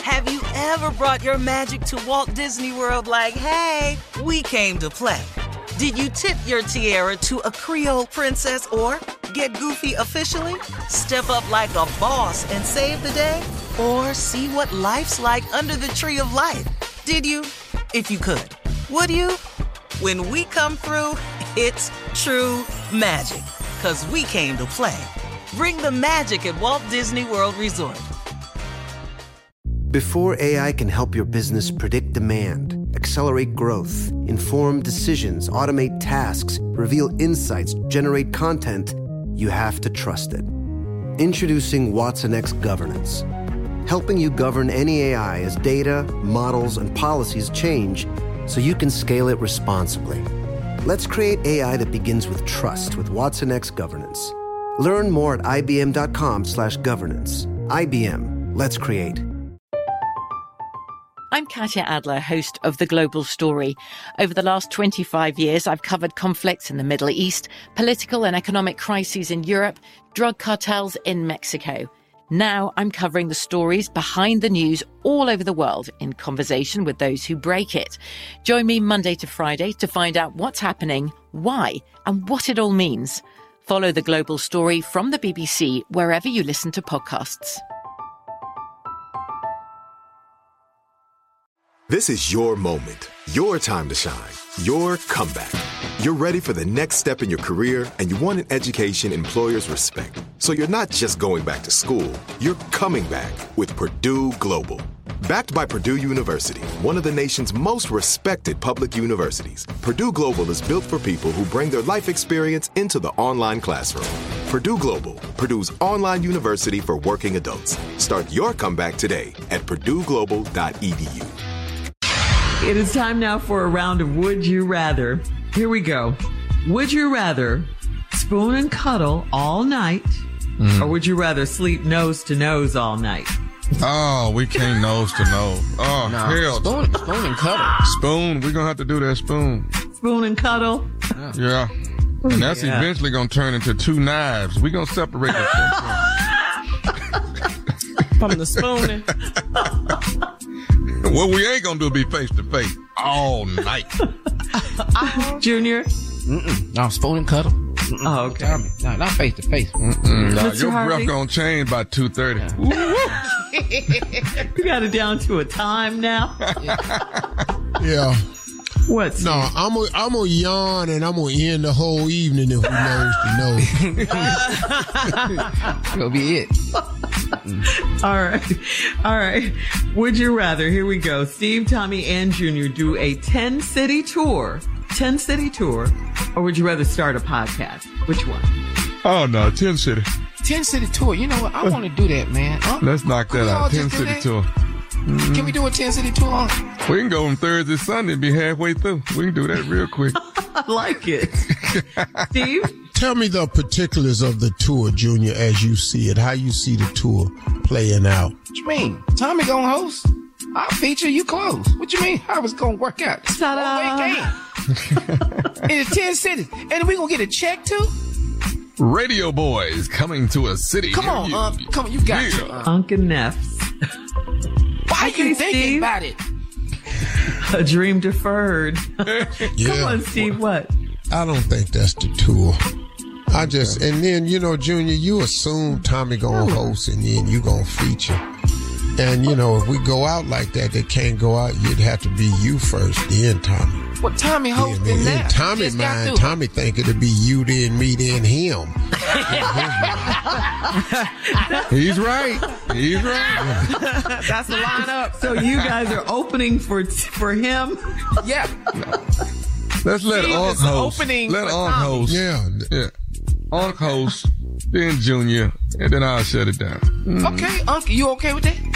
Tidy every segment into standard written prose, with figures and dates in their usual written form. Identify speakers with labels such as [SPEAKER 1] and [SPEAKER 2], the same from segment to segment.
[SPEAKER 1] Have you ever brought your magic to Walt Disney World like, hey, we came to play? Did you tip your tiara to a Creole princess or get goofy officially? Step up like a boss and save the day? Or see what life's like under the tree of life? Did you? If you could. Would you? When we come through, it's true magic. 'Cause we came to play. Bring the magic at Walt Disney World Resort.
[SPEAKER 2] Before AI can help your business predict demand, accelerate growth, inform decisions, automate tasks, reveal insights, generate content, you have to trust it. Introducing watsonx Governance, helping you govern any AI as data, models, and policies change so you can scale it responsibly. Let's create AI that begins with trust with watsonx Governance. Learn more at ibm.com/governance. IBM, let's create.
[SPEAKER 3] I'm Katya Adler, host of The Global Story. Over the last 25 years, I've covered conflicts in the Middle East, political and economic crises in Europe, drug cartels in Mexico. Now I'm covering the stories behind the news all over the world in conversation with those who break it. Join me Monday to Friday to find out what's happening, why, and what it all means. Follow The Global Story from the BBC wherever you listen to podcasts.
[SPEAKER 4] This is your moment, your time to shine, your comeback. You're ready for the next step in your career, and you want an education employers respect. So you're not just going back to school, you're coming back with Purdue Global. Backed by Purdue University, one of the nation's most respected public universities, Purdue Global is built for people who bring their life experience into the online classroom. Purdue Global, Purdue's online university for working adults. Start your comeback today at purdueglobal.edu.
[SPEAKER 5] It is time now for a round of Would You Rather. Here we go. Would you rather spoon and cuddle all night, or would you rather sleep nose to nose all night?
[SPEAKER 6] Oh, we can't nose to nose. Oh, hell.
[SPEAKER 7] Spoon and cuddle.
[SPEAKER 6] Spoon. We're going to have to do that spoon.
[SPEAKER 5] Spoon and cuddle?
[SPEAKER 6] Yeah. And that's eventually going to turn into two knives. We're going to separate the
[SPEAKER 7] From the spooning.
[SPEAKER 6] What we ain't going to do be face to face all night.
[SPEAKER 5] Junior?
[SPEAKER 7] No, spoon and cuddle.
[SPEAKER 5] Oh, okay.
[SPEAKER 7] No, not face to face.
[SPEAKER 6] No, your breath going to change by 2:30.
[SPEAKER 5] We got it down to a time now.
[SPEAKER 8] Yeah.
[SPEAKER 5] What?
[SPEAKER 8] No, I'm gonna yawn and I'm gonna end the whole evening if we nose to nose.
[SPEAKER 7] That'll be it.
[SPEAKER 5] All right. Would you rather? Here we go. Steve, Tommy, and Junior do a 10-city tour. 10-city tour, or would you rather start a podcast? Which one?
[SPEAKER 6] Oh no, 10 city.
[SPEAKER 7] 10-city tour. You know what? I want to do that, man.
[SPEAKER 6] Let's knock that out. 10-city tour.
[SPEAKER 7] Can we do a 10-city tour?
[SPEAKER 6] We can go from Thursday, Sunday, and be halfway through. We can do that real quick.
[SPEAKER 5] I like it. Steve?
[SPEAKER 8] Tell me the particulars of the tour, Junior, as you see it. How you see the tour playing out.
[SPEAKER 7] What you mean? Tommy gonna host? I'll feature, you close. What you mean? How it's gonna work out?
[SPEAKER 5] Ta-da!
[SPEAKER 7] It's 10 cities. And we gonna get a check too?
[SPEAKER 6] Radio Boys coming to a city.
[SPEAKER 7] Come on, come on, you got your
[SPEAKER 5] Uncle Neffs.
[SPEAKER 7] Why
[SPEAKER 5] Okay,
[SPEAKER 7] you thinking
[SPEAKER 5] Steve?
[SPEAKER 7] about it?
[SPEAKER 5] A dream deferred.
[SPEAKER 8] Yeah.
[SPEAKER 5] Come on, Steve, what?
[SPEAKER 8] I don't think that's the tour. And then, Junior, you assume Tommy gonna host and then you gonna feature. And, if we go out like that, they can't go out. You'd have to be you first, then Tommy.
[SPEAKER 7] Well, Tommy hosting
[SPEAKER 8] In
[SPEAKER 7] now.
[SPEAKER 8] Tommy's mind, Tommy think it'll be you, then me, then him.
[SPEAKER 6] He's right.
[SPEAKER 5] That's the lineup. So you guys are opening for him?
[SPEAKER 7] Yeah.
[SPEAKER 6] Let's let Unc host. Let Unc host.
[SPEAKER 8] Yeah.
[SPEAKER 6] Unc host, then Junior, and then I'll shut it down.
[SPEAKER 7] Okay, Unc, you okay with that?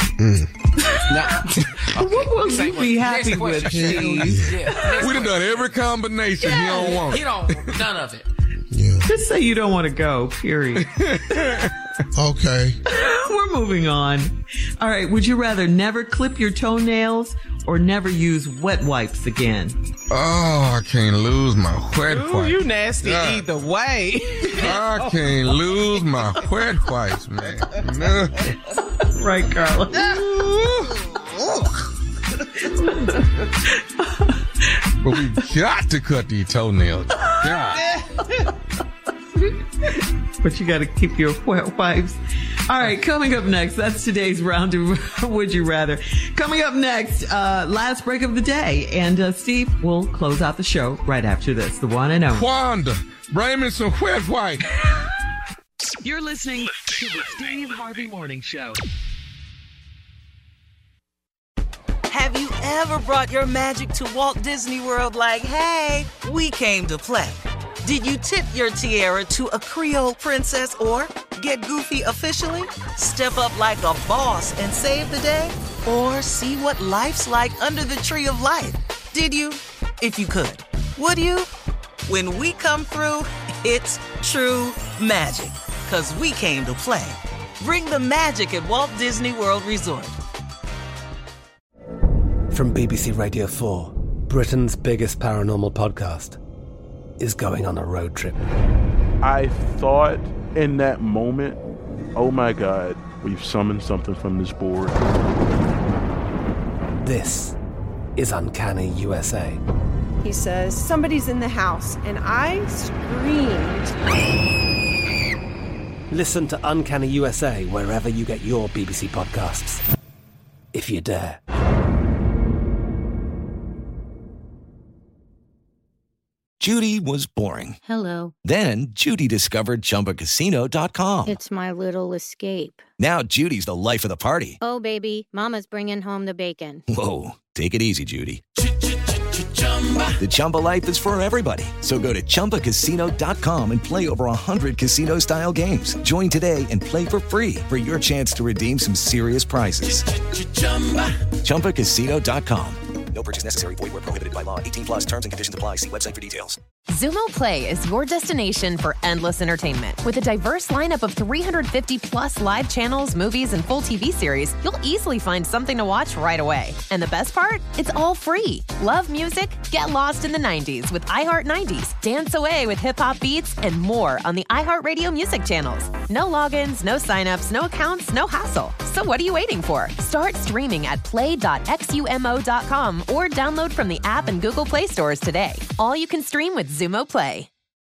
[SPEAKER 5] What will you be happy with, Steve?
[SPEAKER 6] We done every combination. He don't want.
[SPEAKER 7] He don't want none of it.
[SPEAKER 8] Yeah.
[SPEAKER 5] Just say you don't want to go, period.
[SPEAKER 8] Okay.
[SPEAKER 5] We're moving on. All right. Would you rather never clip your toenails or never use wet wipes again?
[SPEAKER 6] Oh, I can't lose my wet wipes.
[SPEAKER 7] You nasty either way.
[SPEAKER 6] I can't lose my wet wipes, man. No.
[SPEAKER 5] Right, Carla?
[SPEAKER 6] But we've got to cut these toenails. God.
[SPEAKER 5] But you got to keep your wipes. All right, coming up next, that's today's round of Would You Rather. Coming up next, last break of the day. And Steve will close out the show right after this. The one and only.
[SPEAKER 6] Wanda, bring me some wet white.
[SPEAKER 5] You're listening to the Steve Harvey Morning Show.
[SPEAKER 1] Have you ever brought your magic to Walt Disney World like, hey, we came to play? Did you tip your tiara to a Creole princess or get goofy officially? Step up like a boss and save the day? Or see what life's like under the tree of life? Did you? If you could. Would you? When we come through, it's true magic. 'Cause we came to play. Bring the magic at Walt Disney World Resort.
[SPEAKER 9] From BBC Radio 4, Britain's biggest paranormal podcast is going on a road trip.
[SPEAKER 10] I thought in that moment, oh my God, we've summoned something from this board.
[SPEAKER 9] This is Uncanny USA.
[SPEAKER 11] He says, somebody's in the house, and I screamed.
[SPEAKER 9] Listen to Uncanny USA wherever you get your BBC podcasts, if you dare.
[SPEAKER 12] Judy was boring.
[SPEAKER 13] Hello.
[SPEAKER 12] Then Judy discovered ChumbaCasino.com.
[SPEAKER 13] It's my little escape.
[SPEAKER 12] Now Judy's the life of the party.
[SPEAKER 13] Oh, baby, mama's bringing home the bacon.
[SPEAKER 12] Whoa, take it easy, Judy. The Chumba life is for everybody. So go to ChumbaCasino.com and play over 100 casino-style games. Join today and play for free for your chance to redeem some serious prizes. ChumbaCasino.com. No purchase necessary. Void where prohibited by law. 18+ terms and conditions apply. See website for details.
[SPEAKER 14] Xumo Play is your destination for endless entertainment. With a diverse lineup of 350+ live channels, movies, and full TV series, you'll easily find something to watch right away. And the best part? It's all free. Love music? Get lost in the 90s with iHeart 90s. Dance away with hip-hop beats and more on the iHeartRadio music channels. No logins, no signups, no accounts, no hassle. So what are you waiting for? Start streaming at play.xumo.com or download from the app and Google Play stores today. All you can stream with Xumo Play.